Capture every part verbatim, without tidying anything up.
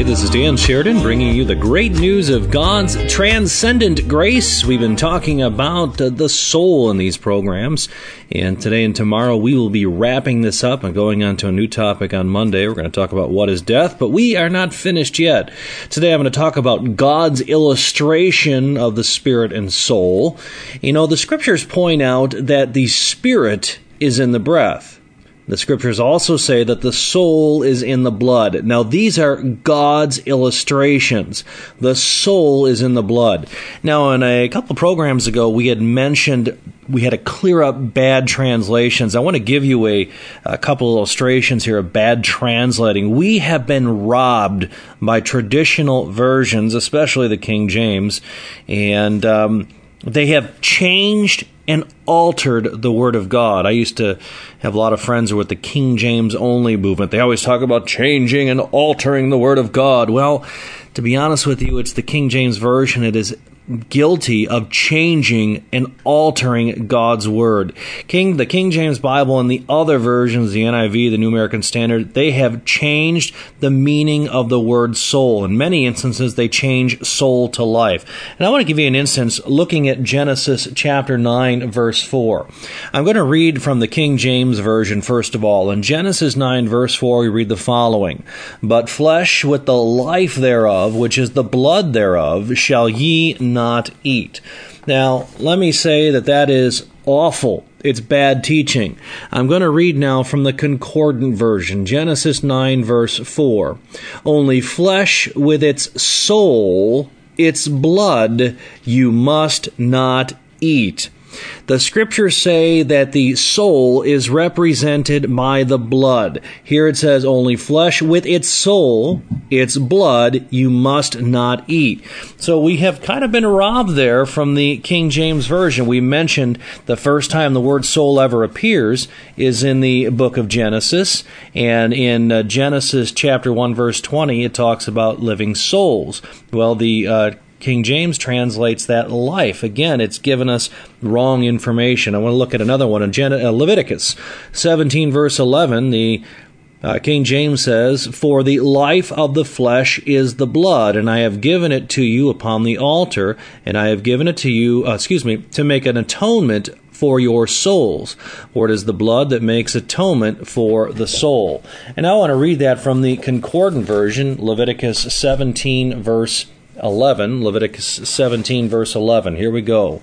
This is Dan Sheridan bringing you the great news of God's transcendent grace. We've been talking about uh, the soul in these programs, and today and tomorrow we will be wrapping this up and going on to a new topic on Monday. We're going to talk about what is death, but we are not finished yet. Today I'm going to talk about God's illustration of the spirit and soul. You know, the scriptures point out that the spirit is in the breath. The scriptures also say that the soul is in the blood. Now, these are God's illustrations. The soul is in the blood. Now, in a couple programs ago, we had mentioned we had to clear up bad translations. I want to give you a, a couple illustrations here of bad translating. We have been robbed by traditional versions, especially the King James, and um, they have changed and altered the Word of God. I used to have a lot of friends who were with the King James only movement. They always talk about changing and altering the Word of God. Well, to be honest with you, it's the King James Version. It is guilty of changing and altering God's Word. King, the King James Bible and the other versions, the N I V, the New American Standard, they have changed the meaning of the word soul. In many instances, they change soul to life. And I want to give you an instance looking at Genesis chapter nine, verse four. I'm going to read from the King James Version first of all. In Genesis nine, verse four, we read the following: "But flesh with the life thereof, which is the blood thereof, shall ye not not eat." Now, let me say that that is awful. It's bad teaching. I'm going to read now from the Concordant Version, Genesis nine, verse four. "Only flesh with its soul, its blood, you must not eat." The scriptures say that the soul is represented by the blood. Here it says, only flesh with its soul, its blood, you must not eat. So we have kind of been robbed there from the King James Version. We mentioned the first time the word soul ever appears is in the book of Genesis. And in uh, Genesis chapter one, verse twenty, it talks about living souls. Well, the uh, King James translates that life. Again, it's given us wrong information. I want to look at another one in Gen- uh, Leviticus seventeen, verse eleven. The uh, King James says, "For the life of the flesh is the blood, and I have given it to you upon the altar, and I have given it to you, uh, excuse me, to make an atonement for your souls. For it is the blood that makes atonement for the soul." And I want to read that from the Concordant Version, Leviticus seventeen, verse eleven. Leviticus seventeen, verse eleven. Here we go.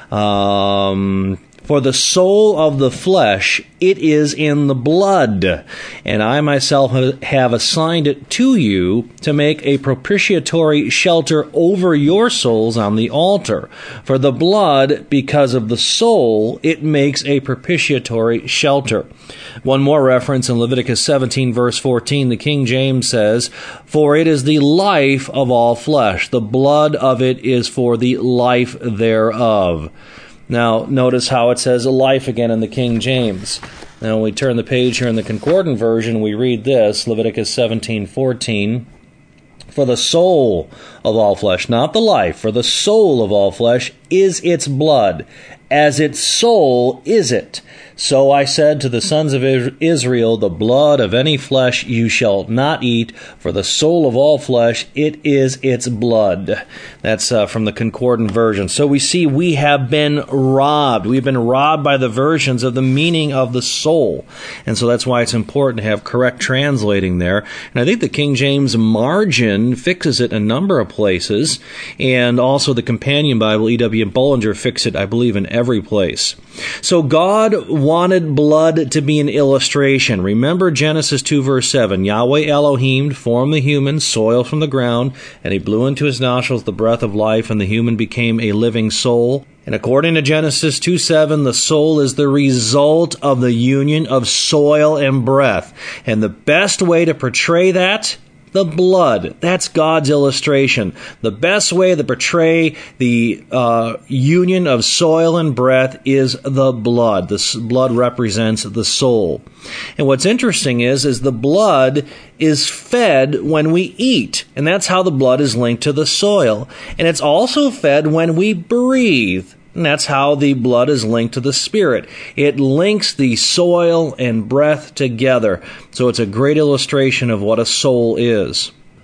Um, "For the soul of the flesh, it is in the blood, and I myself have assigned it to you to make a propitiatory shelter over your souls on the altar. For the blood, because of the soul, it makes a propitiatory shelter." One more reference in Leviticus seventeen, verse fourteen, the King James says, "For it is the life of all flesh. The blood of it is for the life thereof." Now, notice how it says life again in the King James. Now, when we turn the page here in the Concordant Version, we read this, Leviticus seventeen, fourteen. "For the soul of all flesh," not the life, "for the soul of all flesh is its blood, as its soul is it. So I said to the sons of Israel, the blood of any flesh you shall not eat, for the soul of all flesh, it is its blood." That's uh, from the Concordant Version. So we see we have been robbed. We've been robbed by the versions of the meaning of the soul. And so that's why it's important to have correct translating there. And I think the King James margin fixes it in a number of places. And also the Companion Bible, E W Bullinger, fixes it, I believe, in every place. So God wanted blood to be an illustration. Remember Genesis two, verse seven. "Yahweh Elohim formed the human, soil from the ground, and he blew into his nostrils the breath of life, and the human became a living soul." And according to Genesis two seven, the soul is the result of the union of soil and breath. And the best way to portray that? The blood. That's God's illustration. The best way to portray the uh, union of soil and breath is the blood. The blood represents the soul. And what's interesting is, is the blood is fed when we eat. And that's how the blood is linked to the soil. And it's also fed when we breathe. And that's how the blood is linked to the spirit. It links the soil and breath together. So it's a great illustration of what a soul is.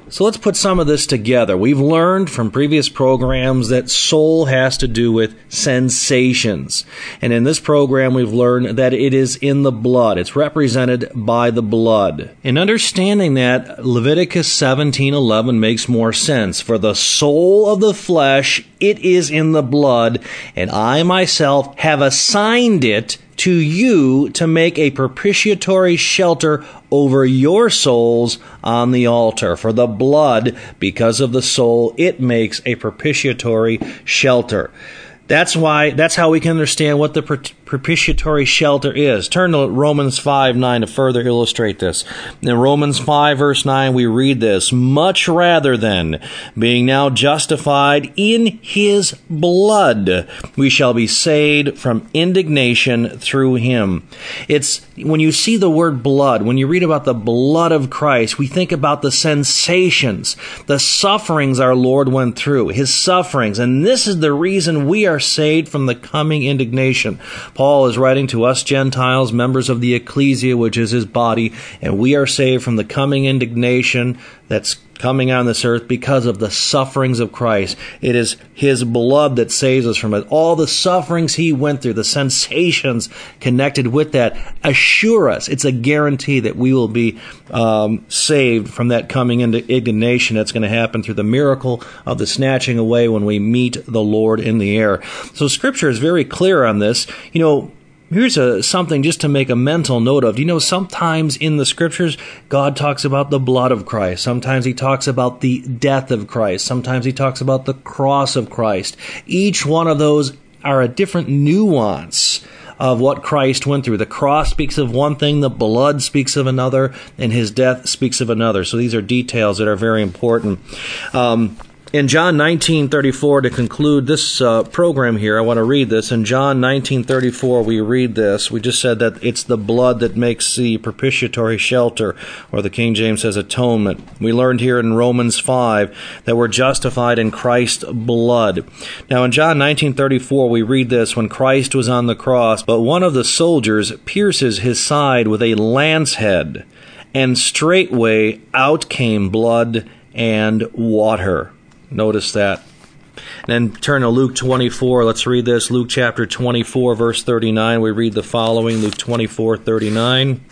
So let's put some of this together. We've learned from previous programs that soul has to do with sensations. And in this program, we've learned that it is in the blood. It's represented by the blood. In understanding that, Leviticus seventeen eleven makes more sense. For the soul of the flesh, it is in the blood, and I myself have assigned it to you to make a propitiatory shelter over your souls on the altar. For the blood, because of the soul, it makes a propitiatory shelter. That's why, that's how we can understand what the propitiatory shelter is. Turn to Romans five nine to further illustrate this. In Romans five verse nine, we read this, much rather than, being now justified in his blood, we shall be saved from indignation through him. It's, when you see the word blood, when you read about the blood of Christ, we think about the sensations, the sufferings our Lord went through, his sufferings, and this is the reason we are saved from the coming indignation. Paul is writing to us Gentiles, members of the ecclesia, which is his body, and we are saved from the coming indignation that's coming on this earth because of the sufferings of Christ. It is his blood that saves us from it. All the sufferings he went through, the sensations connected with that, assure us. It's a guarantee that we will be um, saved from that coming indignation that's going to happen through the miracle of the snatching away when we meet the Lord in the air. So Scripture is very clear on this. You know, here's a, something just to make a mental note of. You know, sometimes in the Scriptures, God talks about the blood of Christ. Sometimes he talks about the death of Christ. Sometimes he talks about the cross of Christ. Each one of those are a different nuance of what Christ went through. The cross speaks of one thing, the blood speaks of another, and his death speaks of another. So these are details that are very important. Um, In John nineteen thirty-four, to conclude this uh, program here, I want to read this. In John nineteen thirty-four, we read this. We just said that it's the blood that makes the propitiatory shelter, or the King James says atonement. We learned here in Romans five that we're justified in Christ's blood. Now in John nineteen thirty-four, we read this, when Christ was on the cross, but one of the soldiers pierces his side with a lance head, and straightway out came blood and water. Notice that. And then turn to Luke twenty-four. Let's read this. Luke chapter twenty-four, verse thirty-nine. We read the following. Luke twenty-four, thirty-nine.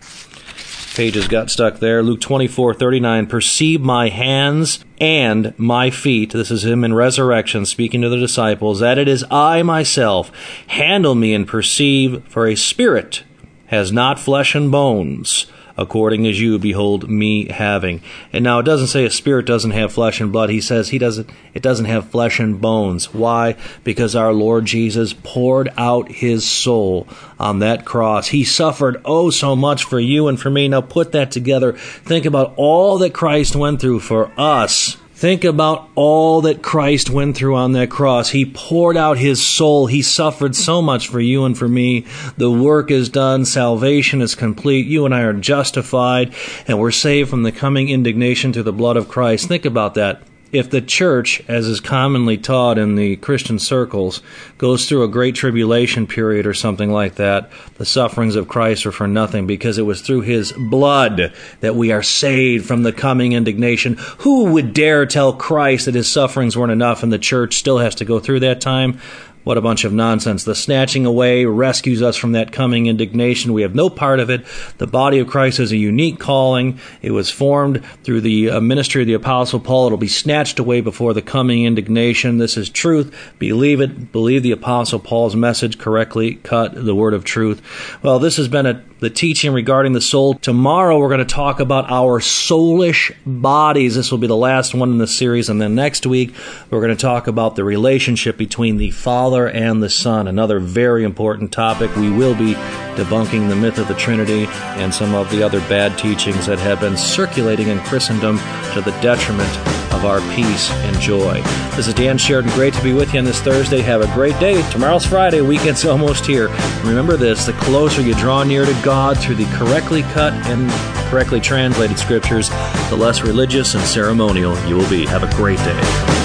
Pages got stuck there. Luke twenty-four, thirty-nine. Perceive my hands and my feet. This is him in resurrection speaking to the disciples. That it is I myself. Handle me and perceive, for a spirit has not flesh and bones, according as you behold me having. And now it doesn't say a spirit doesn't have flesh and blood. He says he doesn't. It doesn't have flesh and bones. Why? Because our Lord Jesus poured out his soul on that cross. He suffered oh so much for you and for me. Now put that together. Think about all that Christ went through for us. Think about all that Christ went through on that cross. He poured out his soul. He suffered so much for you and for me. The work is done. Salvation is complete. You and I are justified, and we're saved from the coming indignation through the blood of Christ. Think about that. If the church, as is commonly taught in the Christian circles, goes through a great tribulation period or something like that, the sufferings of Christ are for nothing, because it was through his blood that we are saved from the coming indignation. Who would dare tell Christ that his sufferings weren't enough and the church still has to go through that time? What a bunch of nonsense. The snatching away rescues us from that coming indignation. We have no part of it. The body of Christ is a unique calling. It was formed through the uh, ministry of the Apostle Paul. It'll be snatched away before the coming indignation. This is truth. Believe it. Believe the Apostle Paul's message correctly. Cut the word of truth. Well, this has been a, the teaching regarding the soul. Tomorrow we're going to talk about our soulish bodies. This will be the last one in the series. And then next week we're going to talk about the relationship between the Father and the Son, another very important topic. We will be debunking the myth of the Trinity and some of the other bad teachings that have been circulating in Christendom to the detriment of our peace and joy. This is Dan Sheridan. Great to be with you on this Thursday. Have a great day. Tomorrow's Friday. Weekend's almost here. Remember this, the closer you draw near to God through the correctly cut and correctly translated scriptures, the less religious and ceremonial you will be. Have a great day.